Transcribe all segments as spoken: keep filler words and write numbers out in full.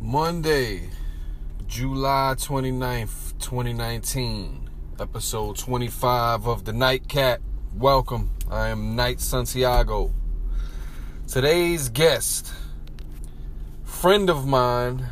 Monday, July twenty-ninth, twenty nineteen, episode twenty-five of the Nightcat. Welcome. I am Knight Santiago. Today's guest, friend of mine,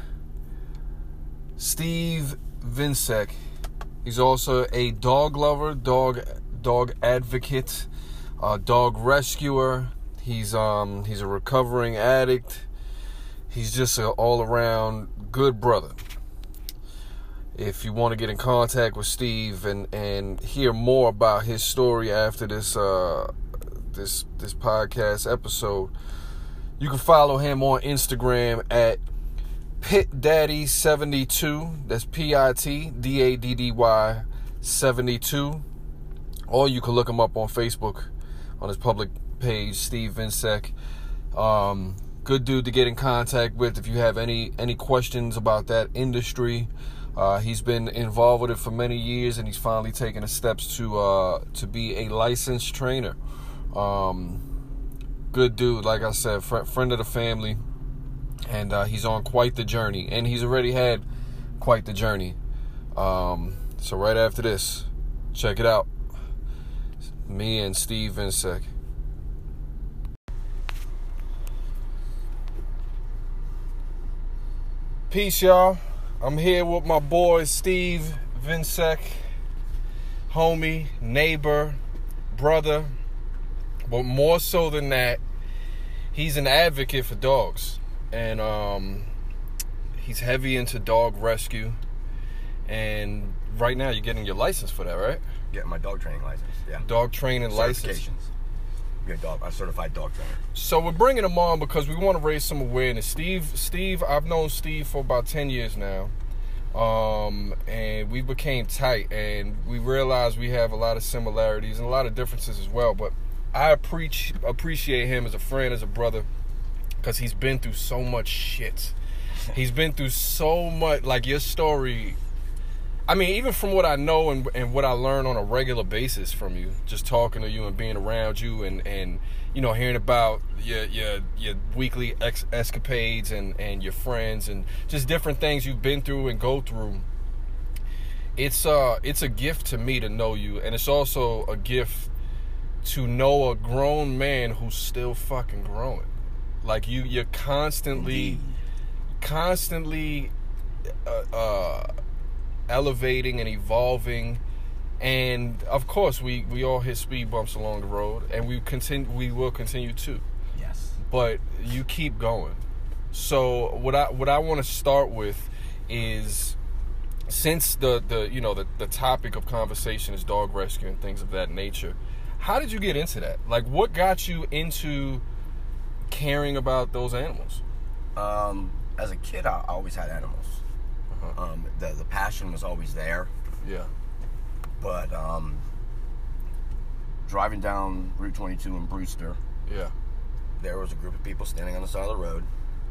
Steve Vinsek. He's also a dog lover, dog dog advocate, uh, dog rescuer. He's um he's a recovering addict. He's just an all-around good brother. If you want to get in contact with Steve and, and hear more about his story after this uh this this podcast episode, you can follow him on Instagram at Pit Daddy seventy-two. That's P I T D A D D Y seventy-two. Or you can look him up on Facebook on his public page, Steve Vinsek. Um, good dude to get in contact with if you have any any questions about that industry. Uh, he's been involved with it for many years, and he's finally taken the steps to uh, to be a licensed trainer. Um, good dude, like I said, fr- friend of the family, and uh, he's on quite the journey, and he's already had quite the journey. Um, so right after this, check it out. Me and Steve Vinsek. Peace, y'all. I'm here with my boy Steve Vinsek, homie, neighbor, brother, but more so than that, he's an advocate for dogs, and um, he's heavy into dog rescue, and right now you're getting your license for that, right? Getting my dog training license, yeah. Dog training license. Certifications. Be a dog, a certified dog trainer. So we're bringing him on because we want to raise some awareness. Steve, Steve, I've known Steve for about ten years now, um, and we became tight, and we realized we have a lot of similarities and a lot of differences as well. But I appreciate appreciate him as a friend, as a brother, because he's been through so much shit. He's been through so much. Like your story, I mean, even from what I know and, and what I learn on a regular basis from you, just talking to you and being around you and, and you know, hearing about your your, your weekly ex- escapades and, and your friends and just different things you've been through and go through. It's uh it's a gift to me to know you, and it's also a gift to know a grown man who's still fucking growing. Like you, you're constantly, Indeed. constantly, uh. uh elevating and evolving, and of course we we all hit speed bumps along the road, and we continue we will continue to. Yes. But you keep going. So what I what I want to start with is, since the the you know the the topic of conversation is dog rescue and things of that nature, how did you get into that? Like, what got you into caring about those animals? Um, as a kid, I always had animals. Um, the the passion was always there. Yeah. But um, driving down Route twenty-two in Brewster, Yeah. there was a group of people standing on the side of the road,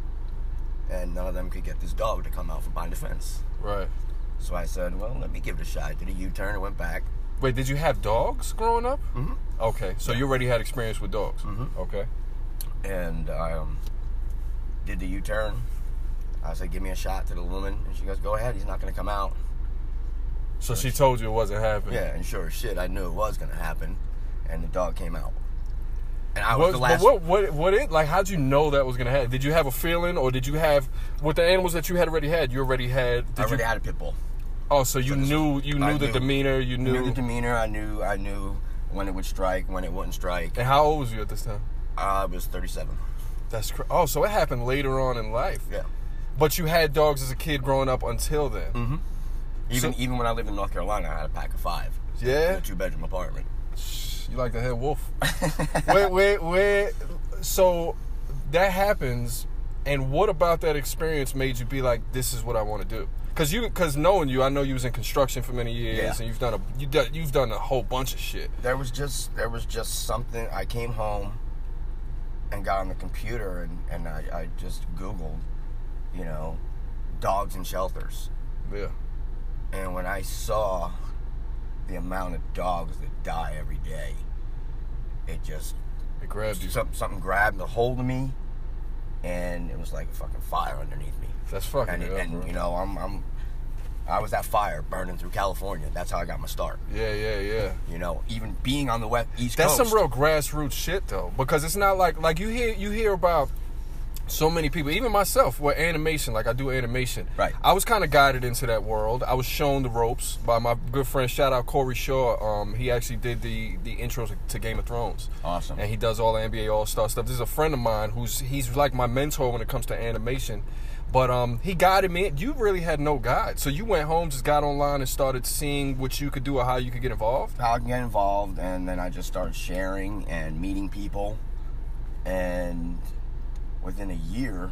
and none of them could get this dog to come out from behind the fence. Right. So I said, well, let me give it a shot. I did a U-turn and went back. Wait, did you have dogs growing up? Mm-hmm. Okay, so you already had experience with dogs. Mm-hmm. Okay. And I um, did the U-turn. I said, give me a shot to the woman. And she goes, go ahead. He's not going to come out. So she told you it wasn't happening. Yeah, and sure as shit, I knew it was going to happen. And the dog came out. And I was What, the last... but what, what, what it, like, how'd you know that was going to happen? Did you have a feeling, or did you have, with the animals that you had already had, you already had... Did I already you, had a pit bull. Oh, so you So this- knew you knew I the knew. demeanor, you I knew... knew the demeanor. I knew I knew when it would strike, when it wouldn't strike. And how old was you at this time? I was thirty-seven. That's cr- Oh, so it happened later on in life. Yeah. But you had dogs as a kid growing up until then. Mm-hmm. Even So- even when I lived in North Carolina, I had a pack of five. Yeah? In a two-bedroom apartment. You like the head wolf. wait, wait, wait. So that happens, and what about that experience made you be like, this is what I want to do? Because you, because knowing you, I know you was in construction for many years, Yeah. and you've done a you done, you've done a whole bunch of shit. There was just there was just something. I came home and got on the computer and, and I, I just Googled, you know, dogs in shelters. Yeah. And when I saw the amount of dogs that die every day, it just It grabbed you. Something, something grabbed a hold of me, and it was like a fucking fire underneath me. That's fucking And, it up, and bro. you know, I'm, I'm, I was that fire burning through California. That's how I got my start. Yeah, yeah, yeah. You know, even being on the west East That's Coast. some real grassroots shit though, because it's not like like you hear you hear about so many people, even myself, with animation. Like I do animation. Right. I was kind of guided into that world. I was shown the ropes by my good friend. Shout out Corey Shaw. Um, he actually did the the intro to, to Game of Thrones. Awesome. And he does all the N B A All Star stuff. This is a friend of mine who's he's like my mentor when it comes to animation. But um, he guided me. You really had no guide, so you went home, just got online, and started seeing what you could do or how you could get involved. How I can get involved, and then I just started sharing and meeting people, and within a year,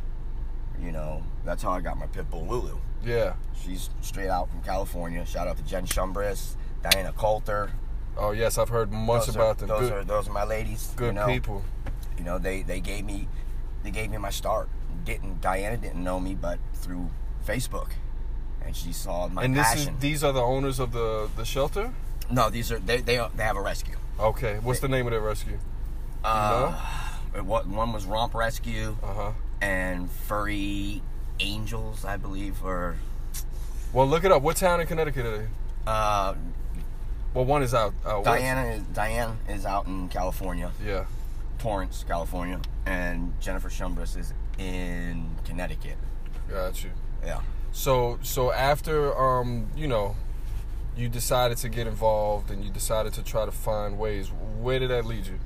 you know, that's how I got my pit bull Lulu. Yeah. She's straight out from California. Shout out to Jen Shumbris, Diana Coulter. Oh yes, I've heard much those about are, them. Those Good, are those are my ladies. good you know? people. You know, they, they gave me they gave me my start. Didn't Diana didn't know me, but through Facebook, and she saw my And this passion. is these are the owners of the, the shelter? No, these are they they they have a rescue. Okay. What's the name of their rescue? Do you know? Uh, what one was Romp Rescue Uh-huh. and Furry Angels, I believe, or Well, look it up. What town in Connecticut are they? uh, Well, one is out. out west. Diana is Diane is out in California, Yeah. Torrance, California, and Jennifer Shumbris is in Connecticut. Got you. Yeah. So so after um, you know, you decided to get involved and you decided to try to find ways. Where did that lead you?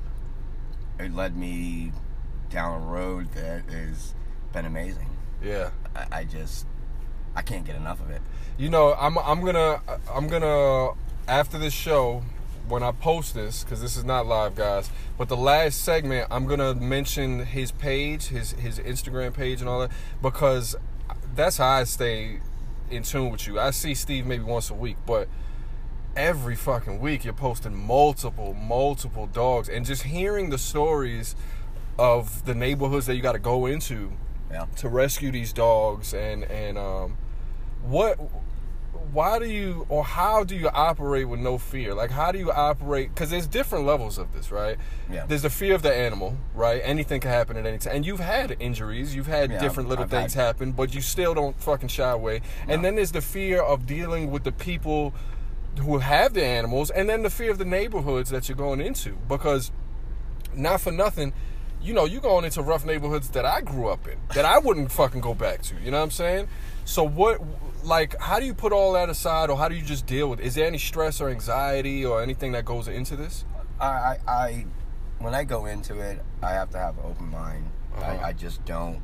It led me down a road that has been amazing. Yeah. I, I just I can't get enough of it. You know, I'm I'm gonna I'm gonna after this show, when I post this, because this is not live, guys, but the last segment, I'm gonna mention his page, his his Instagram page, and all that, because that's how I stay in tune with you. I see Steve maybe once a week, but every fucking week you're posting multiple, multiple dogs, and just hearing the stories of the neighborhoods that you got to go into Yeah. to rescue these dogs, and and um, what, why do you or how do you operate with no fear? Like, how do you operate? Because there's different levels of this, right? Yeah. There's the fear of the animal, right? Anything can happen at any time, and you've had injuries, you've had Yeah, different little I've things had- happen, but you still don't fucking shy away. And No. then there's the fear of dealing with the people who have the animals, and then the fear of the neighborhoods that you're going into, because not for nothing, you know, you're going into rough neighborhoods that I grew up in, that I wouldn't fucking go back to. You know what I'm saying? So what, like, how do you put all that aside, or how do you just deal with it? Is there any stress or anxiety or anything that goes into this? I, I, I when I go into it, I have to have an open mind. Uh-huh. I, I just don't.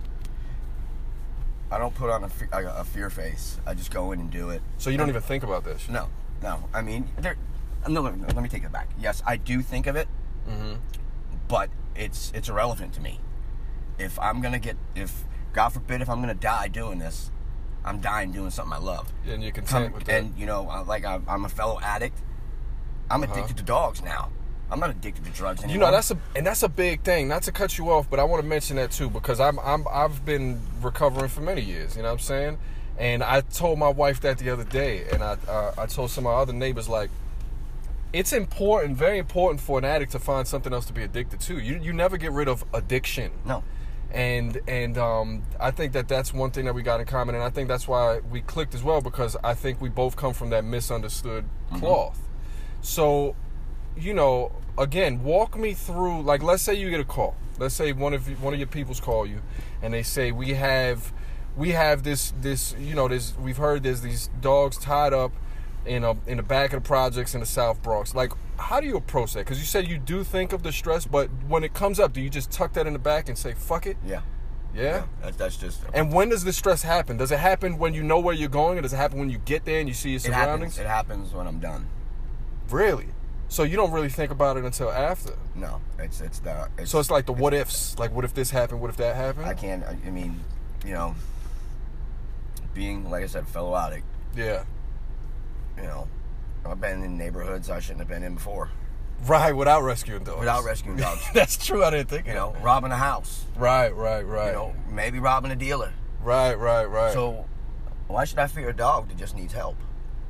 I don't put on a, fe- a, a fear face. I just go in and do it. So you don't even think about this? No, no. I mean, there. No, no, no, let me take it back. Yes, I do think of it, Mm-hmm. but it's it's irrelevant to me. If I'm gonna get, if God forbid, if I'm gonna die doing this, I'm dying doing something I love. And you're content Come, with that? and you know, I- like I'm, I'm a fellow addict. I'm Uh-huh. addicted to dogs now. I'm not addicted to drugs anymore. You know, that's a and that's a big thing. Not to cut you off, but I want to mention that too, because I'm I'm I've been recovering for many years. You know what I'm saying? And I told my wife that the other day, and I uh, I told some of my other neighbors, like, it's important, very important for an addict to find something else to be addicted to. You you never get rid of addiction. no. And and um, I think that that's one thing that we got in common, and I think that's why we clicked as well, because I think we both come from that misunderstood cloth. So, you know, again, walk me through. Like, let's say you get a call. Let's say one of you, one of your peoples call you, and they say we have we have this this you know this we've heard there's these dogs tied up in a in the back of the projects in the South Bronx. Like, how do you approach that? Because you said you do think of the stress, but when it comes up, do you just tuck that in the back and say fuck it? Yeah. Yeah. That's, that's just. And when does the stress happen? Does it happen when you know where you're going, or does it happen when you get there and you see your it surroundings? happens. It happens when I'm done. Really? So you don't really think about it until after? No, it's it's the. It's, So it's like the what ifs. Like, what if this happened? What if that happened? I can't. I, I mean, you know, being like I said, fellow addict. Yeah. You know, I've been in neighborhoods I shouldn't have been in before Right, without rescuing dogs. without rescuing dogs. That's true. I didn't think You of know, that. robbing a house. Right, right, right. You know, maybe robbing a dealer. Right, right, right. So, why should I fear a dog that just needs help?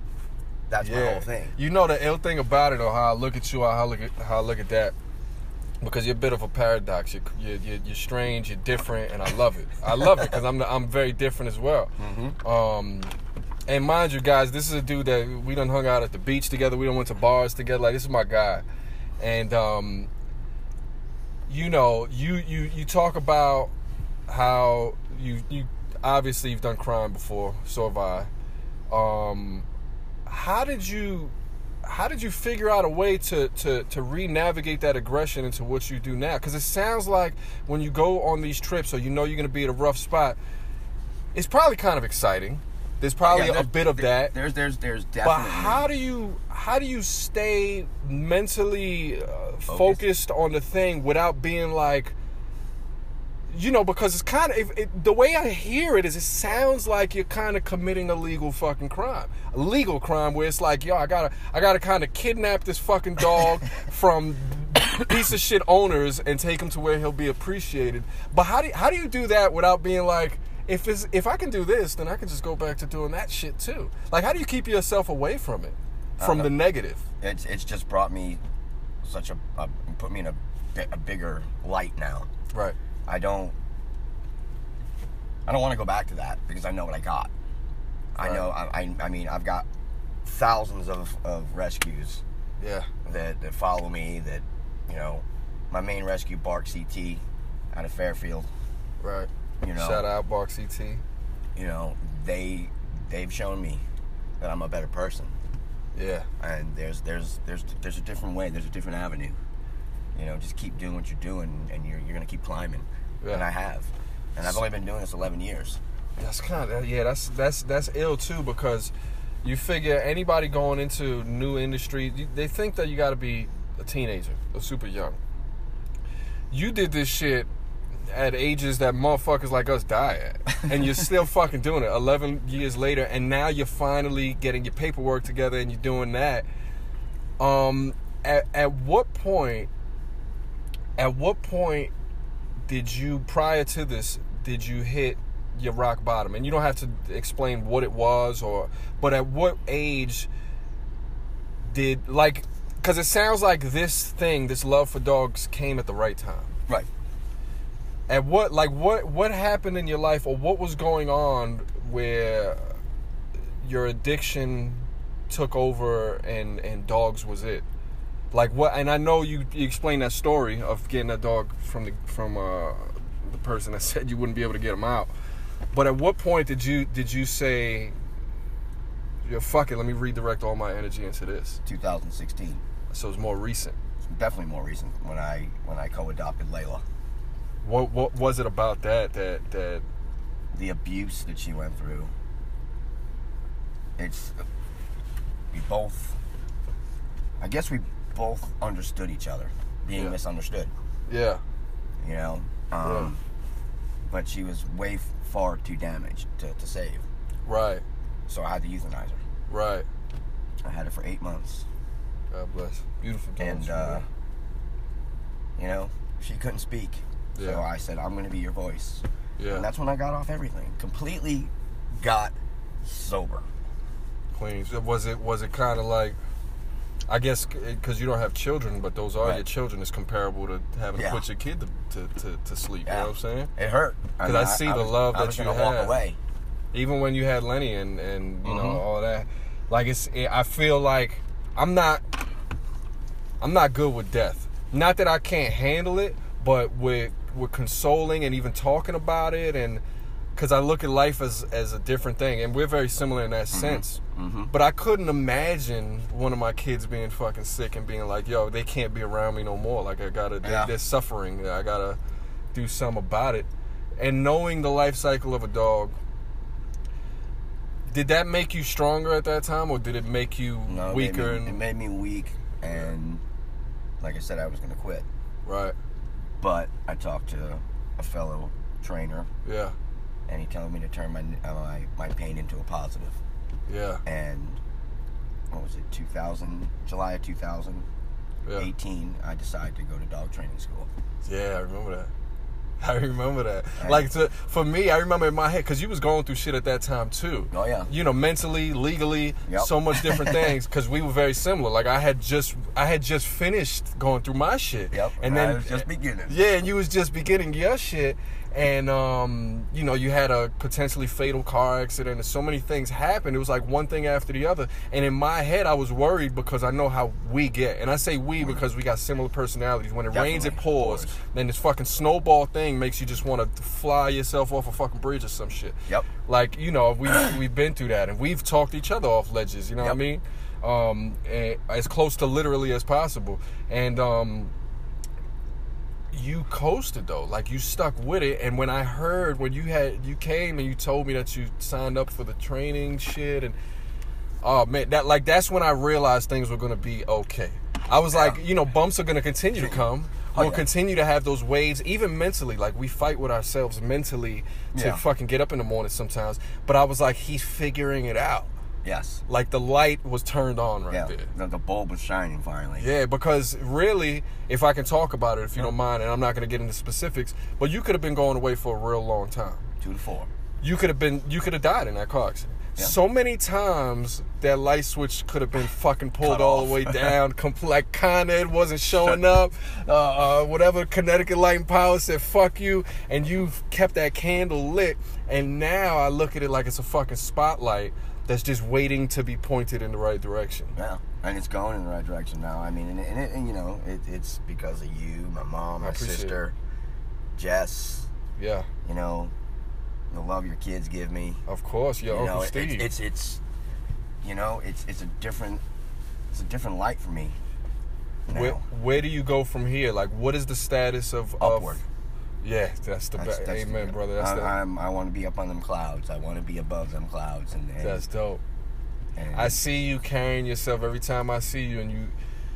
That's my yeah. whole thing. You know the ill thing about it, or how I look at you, or how I look at how I look at that. because you're a bit of a paradox. You're you're, you're, you're strange. You're different, and I love it. I love it because I'm I'm very different as well. Mm-hmm. Um, and mind you, guys, this is a dude that we done hung out at the beach together. We done went to bars together. Like, this is my guy, and um, you know, you you you talk about how you you obviously you've done crime before. So have I. Um, how did you? How did you figure out a way to, to, to re-navigate that aggression into what you do now? Because it sounds like when you go on these trips or you know you're going to be at a rough spot, it's probably kind of exciting. There's probably Yeah, a bit of that. There's there's there's definitely. But how do you how do you stay mentally uh, focused on the thing without being like, you know, because it's kind of, it, it, the way I hear it is it sounds like you're kind of committing a legal fucking crime. A legal crime where it's like, yo, I gotta, I gotta kind of kidnap this fucking dog from piece of shit owners and take him to where he'll be appreciated. But how do you, how do you do that without being like, if it's, if I can do this, then I can just go back to doing that shit too? Like, how do you keep yourself away from it, from the negative? It's it's just brought me such a, a put me in a, a bigger light now. Right. I don't I don't want to go back to that because I know what I got. Right. I know I, I I mean I've got thousands of, of rescues Yeah. that, that follow me, that, you know, my main rescue, Bark C T out of Fairfield. Right. You know, Shout out Bark C T. You know, they they've shown me that I'm a better person. Yeah. And there's there's there's there's a different way, there's a different avenue. You know, just keep doing what you're doing, and you're you're gonna keep climbing. Yeah. And I have, and I've only been doing this eleven years. That's kind of yeah. That's that's that's ill too, because you figure anybody going into new industry, they think that you got to be a teenager or super young. You did this shit at ages that motherfuckers like us die at, and you're still fucking doing it eleven years later, and now you're finally getting your paperwork together and you're doing that. Um, at at what point? At what point did you, prior to this, did you hit your rock bottom? And you don't have to explain what it was, or, but at what age did, like, because it sounds like this thing, this love for dogs, came at the right time. Right. At what, like, what, what happened in your life, or what was going on where your addiction took over and, and dogs was it? Like what? And I know you, you explained that story of getting that dog from the from uh, the person that said you wouldn't be able to get him out. But at what point did you did you say, "Yo, fuck it, let me redirect all my energy into this"? twenty sixteen. So it's more recent. It's definitely more recent when I when I co-adopted Layla. What what was it about that that that the abuse that she went through? It's we both. I guess we. both understood each other, being yeah. misunderstood. Yeah. You know? Um, yeah. But she was way f- far too damaged to, to save. Right. So I had to euthanize her. Right. I had her for eight months. God bless. Beautiful dogs. And, uh, you know, she couldn't speak. Yeah. So I said, I'm going to be your voice. Yeah. And that's when I got off everything. Completely got sober. Clean. Was it, was it kind of like, I guess because you don't have children, but those are right. your children, is comparable to having yeah. to put your kid to, to, to, to sleep. Yeah. You know what I'm saying? It hurt. Because I, I see I the was, love I that was you gonna have. walk away. Even when you had Lenny and, and you mm-hmm. know, all that. Like, it's, it, I feel like I'm not, I'm not good with death. Not that I can't handle it, but with, with consoling and even talking about it, and because I look at life as, as a different thing, and we're very similar in that mm-hmm. sense. Mm-hmm. But I couldn't imagine one of my kids being fucking sick and being like, yo, they can't be around me no more. Like, I gotta, yeah. they, they're suffering. I gotta do something about it. And knowing the life cycle of a dog, did that make you stronger at that time, or did it make you no, weaker? It made, me, and, it made me weak, and like I said, I was going to quit. Right. But I talked to a fellow trainer. Yeah. And he told me to turn my uh, my, my pain into a positive. Yeah. And what was it, two thousand, July of two thousand eighteen, yeah. I decided to go to dog training school. Yeah, I remember that. I remember that. Right. Like, to, for me, I remember in my head, because you was going through shit at that time, too. Oh, yeah. You know, mentally, legally, Yep. so much different things, because we were very similar. Like, I had just I had just finished going through my shit. Yep. And then, I was just beginning. Yeah, and you was just beginning your shit. And, um, you know, you had a potentially fatal car accident and so many things happened. It was like one thing after the other. And in my head, I was worried because I know how we get. And I say we because we got similar personalities. When it Definitely, rains, it of pours. course. Then this fucking snowball thing makes you just want to fly yourself off a fucking bridge or some shit. Yep. Like, you know, we, we've been through that. And we've talked each other off ledges, you know Yep. what I mean? Um, and as close to literally as possible. And, um... you coasted though, like you stuck with it. And when I heard when you had you came and you told me that you signed up for the training shit, and oh man, that like that's when I realized things were gonna be okay. I was Yeah. like, you know, bumps are gonna continue to come. Oh, We'll yeah. continue to have those waves, even mentally. Like we fight with ourselves mentally to Yeah. fucking get up in the morning sometimes. But I was like, he's figuring it out. Yes. Like the light was turned on right Yeah. there. The, the bulb was shining finally. Yeah, because really, if I can talk about it, if you Yeah. don't mind, and I'm not going to get into specifics, but you could have been going away for a real long time. Two to four. You could have been, you could have died in that car accident. Yeah. So many times that light switch could have been fucking pulled Cut all off. the way down. compl- like Con Ed wasn't showing up. Uh, uh, whatever Connecticut Light and Power said, fuck you, and you've kept that candle lit. And now I look at it like it's a fucking spotlight that's just waiting to be pointed in the right direction. Yeah, and it's going in the right direction now. I mean, and, and, it, and you know, it, it's because of you, my mom, I my appreciate sister, Jess. Yeah, You know, the love your kids give me. of course, your you Uncle know, it, Steve. it's, it's it's you know, it's it's a different it's a different light for me. Now. Where, where do you go from here? Like, what is the status of Upward. Of, yeah, that's the That's- best. that's Amen, the- brother. That's I, the, I'm, I want to be up on them clouds. I want to be above them clouds, and, and that's dope. and I see you carrying yourself every time I see you, and you,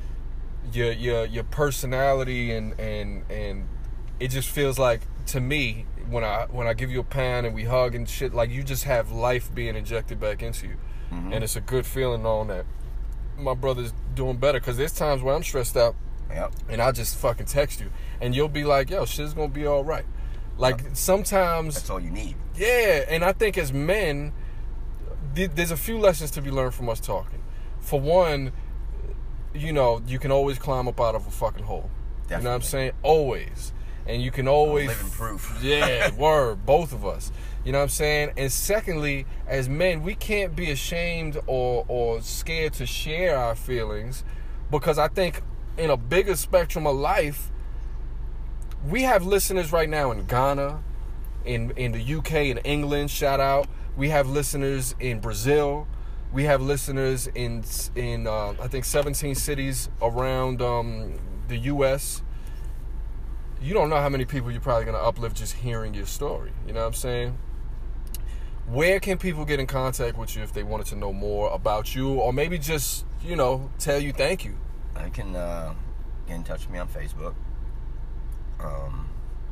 your your your personality and and and it just feels like to me when I when I give you a pound and we hug and shit, like you just have life being injected back into you, Mhm. and it's a good feeling knowing that my brother's doing better. Because there's times where I'm stressed out. Yep. And I'll just fucking text you. And you'll be like, yo, shit's gonna be all right. Like, sometimes, That's all you need. yeah. And I think as men, th- there's a few lessons to be learned from us talking. For one, you know, you can always climb up out of a fucking hole. You know what I'm Definitely. saying? Always. And you can always... living proof. Yeah, word. Both of us. You know what I'm saying? And secondly, as men, we can't be ashamed or, or scared to share our feelings, because I think in a bigger spectrum of life, we have listeners right now in Ghana, in in the U K, in England, shout out. We have listeners in Brazil. We have listeners in in uh, I think seventeen cities around um, the U S. You don't know how many people you're probably gonna uplift just hearing your story. You know what I'm saying? Where can people get in contact with you if they wanted to know more about you, or maybe just, you know, tell you thank you? I can uh, get in touch with me on Facebook. Um,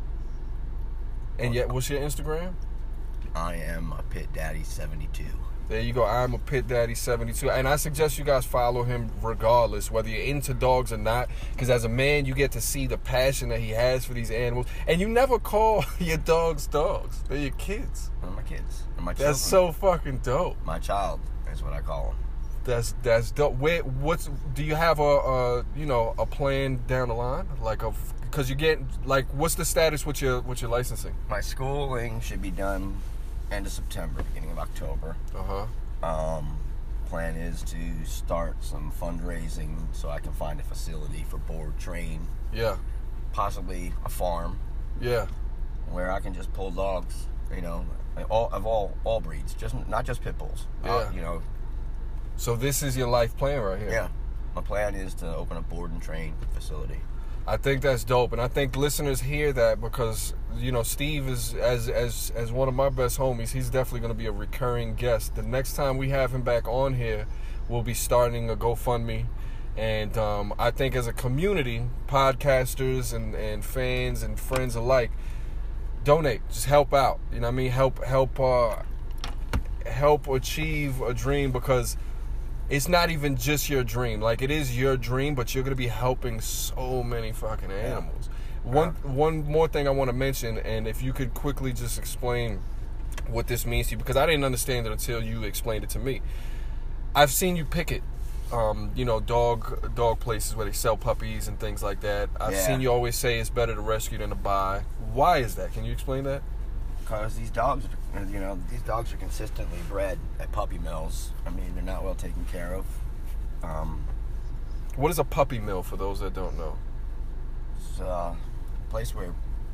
And yet, what's your Instagram? I am a Pit Daddy seventy-two. There you go. I'm a Pit Daddy seventy-two. And I suggest you guys follow him regardless, whether you're into dogs or not. Because as a man, you get to see the passion that he has for these animals. And you never call your dogs dogs. They're your kids. One of my kids. One of my That's children. so fucking dope. My child is what I call them. That's that's dope. Where, what's, do you have a, a, you know, a plan down the line? Like a, because you get, like, what's the status with your, with your licensing? My schooling should be done end of September, beginning of October. Uh-huh. Um, plan is to start some fundraising so I can find a facility for board train, Yeah. possibly a farm Yeah. where I can just pull dogs, you know, all of all all breeds, just not just pit bulls. Yeah. Uh, you know, So this is your life plan right here. yeah. My plan is to open a board and train facility. I think that's dope, and I think listeners hear that because, you know, Steve is, as as as one of my best homies, he's definitely going to be a recurring guest. The next time we have him back on here, we'll be starting a GoFundMe, and um, I think as a community, podcasters and, and fans and friends alike, donate, just help out. You know what I mean? Help help uh, help achieve a dream, because it's not even just your dream. Like, it is your dream, but you're going to be helping so many fucking animals. One Uh, one more thing I want to mention, and if you could quickly just explain what this means to you, because I didn't understand it until you explained it to me. I've seen you picket, um, you know, dog dog places where they sell puppies and things like that. I've Yeah. seen you always say it's better to rescue than to buy. Why is that? Can you explain that? Because these dogs, are- you know, these dogs are consistently bred at puppy mills. I mean, they're not well taken care of. Um, What is a puppy mill for those that don't know? it's a place where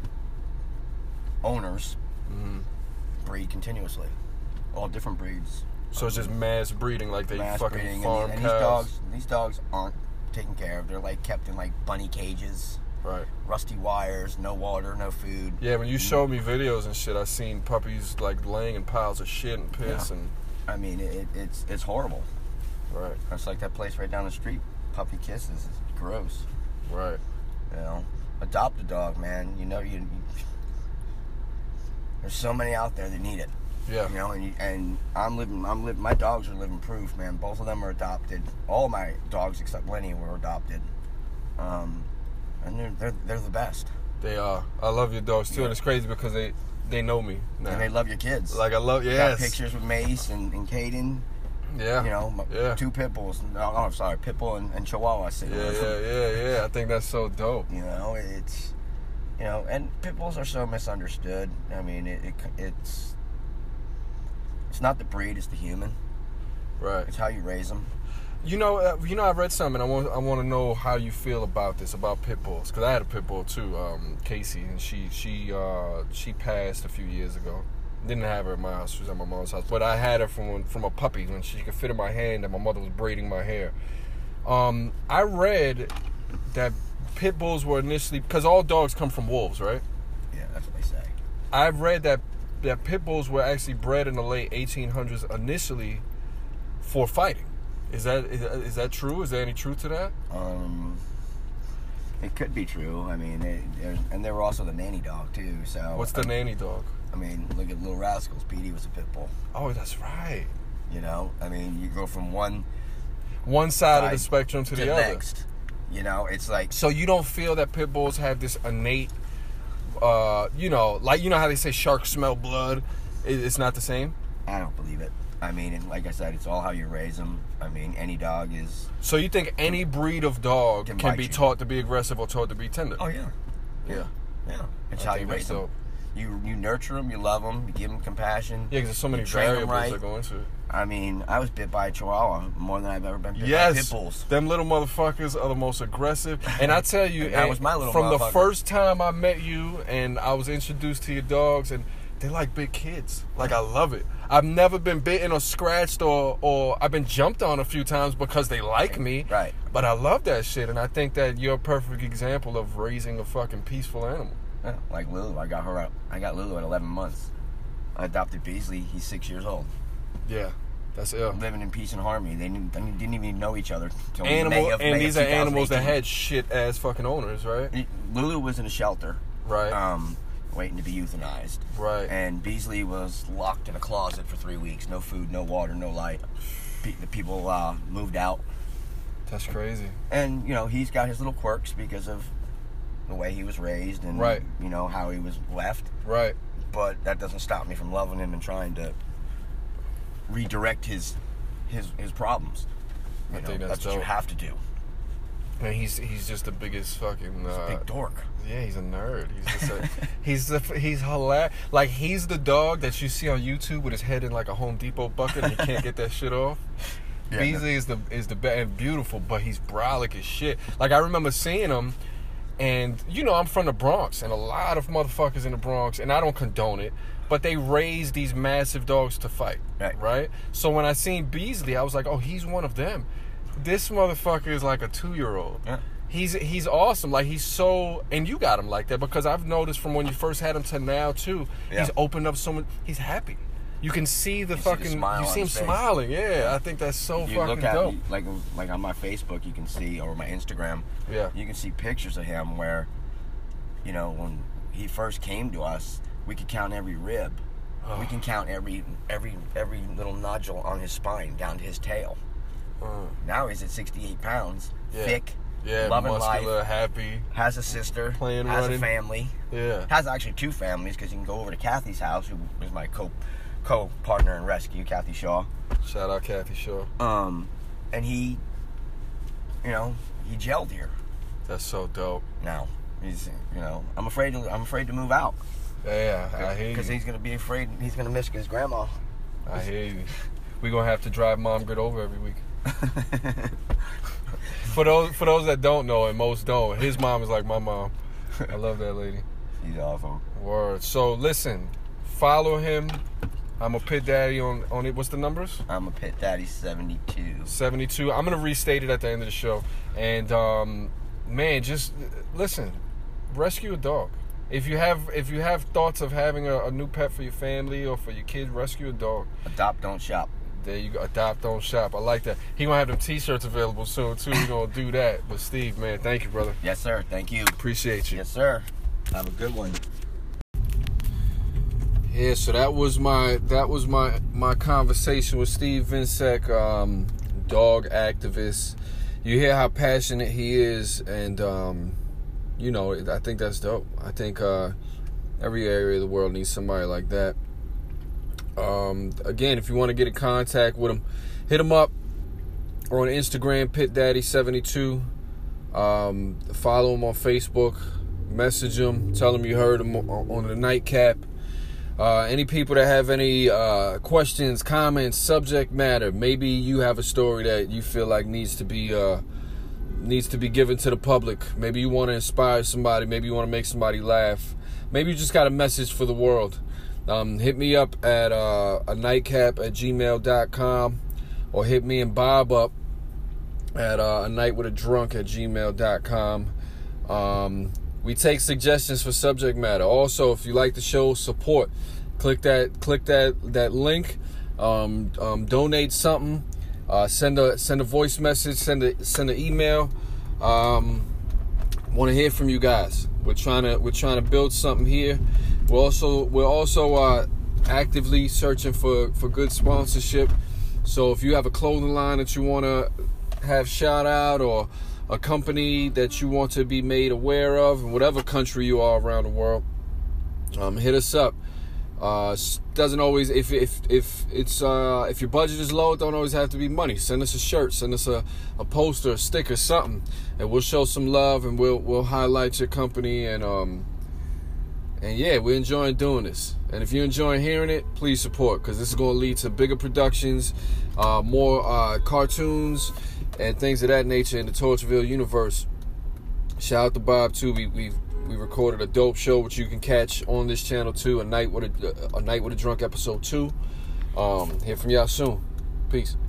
owners Mm-hmm. breed continuously, all different breeds. So it's just mass breeding, like they Mass fucking breeding, farm and, and cows. these dogs, these dogs aren't taken care of. They're like kept in like bunny cages, Right. rusty wires, no water, no food. Yeah, when you showed me videos and shit, I seen puppies like laying in piles of shit and piss Yeah. and I mean, it, it's it's horrible. right, It's like that place right down the street, Puppy Kisses. It's gross. right. You know, adopt a dog, man. You know, you, you there's so many out there that need it. Yeah. You know, and you, and I'm living. I'm living. My dogs are living proof, man. Both of them are adopted. All my dogs except Lenny were adopted. Um, and they're they're they're the best. They are. I love your dogs too, Yeah. and it's crazy because they they know me now. And they love your kids. Like I love. Got Yes. pictures with Mace and, and Caden. Yeah. You know, my, Yeah. two pit bulls. No, no, I'm sorry, pit bull and, and Chihuahua sitting Yeah, with them. yeah, yeah, yeah. I think that's so dope. You know, it's you know, and pit bulls are so misunderstood. I mean, it, it it's it's not the breed; it's the human. Right. It's how you raise them. You know, uh, you know, I read something. I want, I want to know how you feel about this, about pit bulls, because I had a pit bull too, um, Casey, and she, she, uh, she passed a few years ago. Didn't have her at my house; she was at my mom's house. But I had her from from a puppy when she could fit in my hand, and my mother was braiding my hair. Um, I read that pit bulls were initially, because all dogs come from wolves, right? Yeah, that's what they say. I've read that that pit bulls were actually bred in the late eighteen hundreds initially for fighting. Is that is, is that true? Is there any truth to that? Um, it could be true. I mean, it, there's- and they were also the nanny dog too. So What's the I, nanny dog? I mean, look at Little Rascals. Petey was a pit bull. Oh, that's right. You know, I mean, you go from one One side of the side spectrum to, to the the other. next. You know, it's like So you don't feel that pit bulls have this innate, uh, you know, like you know how they say sharks smell blood? It, it's not the same. I don't believe it. I mean, and like I said, it's all how you raise them. I mean, any dog is. So you think any breed of dog Can can, bite be you. taught to be aggressive or taught to be tender? Oh yeah, yeah. yeah. It's I how think you raise that's them. dope. You you nurture them, you love them, you give them compassion. Yeah, because there's so many you train 'em variables right. that go into it. I mean, I was bit by a Chihuahua more than I've ever been bit by Yes, pit bulls. them little motherfuckers are the most aggressive. And I tell you, And that and was my little from the motherfucker. first time I met you and I was introduced to your dogs, and they're like big kids. Like, I love it. I've never been bitten or scratched or, or I've been jumped on a few times because they like me. Right. But I love that shit, and I think that you're a perfect example of raising a fucking peaceful animal. Yeah, like Lulu, I got her out. I got Lulu at eleven months. I adopted Beasley. He's six years old. Yeah, that's ill. Living in peace and harmony. They didn't, they didn't even know each other until May Animal, of, and May these of are animals that two thousand eighteen. had shit ass fucking owners, right? Lulu was in a shelter, Right. um, waiting to be euthanized. Right. And Beasley was locked in a closet for three weeks. No food, no water, no light. Pe- the people uh, moved out. That's crazy. And, you know, he's got his little quirks because of the way he was raised and, Right. you know, how he was left. Right. But that doesn't stop me from loving him and trying to redirect his his his problems. You I know, think that's what you dope. have to do. And he's he's just the biggest fucking. He's Uh, a big dork. Yeah, he's a nerd. He's just a, he's the he's hilarious. Like, he's the dog that you see on YouTube with his head in like a Home Depot bucket and he can't get that shit off. Yeah, Beasley is the is the best and beautiful, but he's brolic as shit. Like, I remember seeing him, and you know I'm from the Bronx, and a lot of motherfuckers in the Bronx, and I don't condone it, but they raise these massive dogs to fight, Right. right? So when I seen Beasley, I was like, oh, he's one of them. This motherfucker is like a two-year-old. Yeah. He's he's awesome. Like, he's so, and you got him like that because I've noticed from when you first had him to now too. Yeah. He's opened up so much. He's happy. You can see the You see the fucking. smile you on see him his face. smiling. Yeah, I think that's so You fucking look at dope. like like on my Facebook, you can see, or my Instagram, Yeah. you can see pictures of him where, you know, when he first came to us, we could count every rib. Oh. We can count every every every little nodule on his spine down to his tail. Uh, Now he's at sixty-eight pounds, Yeah. thick, Yeah, loving muscular, life. happy. Has a sister. Playing, has running. a family. Yeah. Has actually two families because you can go over to Kathy's house, who is my co co partner in rescue, Kathy Shaw. Shout out Kathy Shaw. Um, and he, you know, he gelled here. That's so dope. Now he's, you know, I'm afraid. To, I'm afraid to move out. Yeah, I hear you. Because he's gonna be afraid. He's gonna miss his grandma. I hear you. We're gonna have to drive Mom good over every week. For those for those that don't know, and most don't, his mom is like my mom. I love that lady. She's awful. Word. So listen, follow him. I'm a Pit Daddy on, on it. What's the numbers? I'm a Pit Daddy seventy-two. seventy-two. I'm going to restate it at the end of the show. And, um, man, just listen. Rescue a dog. If you have if you have thoughts of having a, a new pet for your family or for your kids, rescue a dog. Adopt, don't shop. There you go. Adopt, don't shop. I like that. He going to have them T-shirts available soon, too. We're going to do that. But, Steve, man, thank you, brother. Yes, sir. Thank you. Appreciate you. Yes, sir. Have a good one. Yeah, so that was my that was my my conversation with Steve Vinsek, um, dog activist. You hear how passionate he is, and um, you know, I think that's dope. I think uh, every area of the world needs somebody like that. Um, again, if you want to get in contact with him, hit him up or on Instagram, Pit Daddy seventy-two. Um, follow him on Facebook. Message him. Tell him you heard him on the Nightcap. Uh, any people that have any uh, questions, comments, subject matter, maybe you have a story that you feel like needs to be uh, needs to be given to the public. Maybe you want to inspire somebody. Maybe you want to make somebody laugh. Maybe you just got a message for the world. Um, hit me up at uh, a nightcap at gmail dot com or hit me and Bob up at uh, a night with a drunk at gmail dot com. Um, we take suggestions for subject matter. Also, if you like the show, support. Click that click that that link. Um, um, donate something. Uh, send a send a voice message. Send a send an email. Um, want to hear from you guys. We're trying to we're trying to build something here. We're also we're also uh, actively searching for, for good sponsorship. So if you have a clothing line that you want to have shout out, or a company that you want to be made aware of in whatever country you are around the world, um, hit us up. Uh, doesn't always if if if it's uh, if your budget is low, it don't always have to be money. Send us a shirt, send us a, a poster, a sticker, something, and we'll show some love, and we'll we'll highlight your company, and um and yeah, we're enjoying doing this. And if you're enjoying hearing it, please support, because this is going to lead to bigger productions, uh, more uh, cartoons, and things of that nature in the Tortureville universe. Shout out to Bob too. We we we recorded a dope show, which you can catch on this channel too. A night with a a night with a drunk episode two. Um, hear from y'all soon. Peace.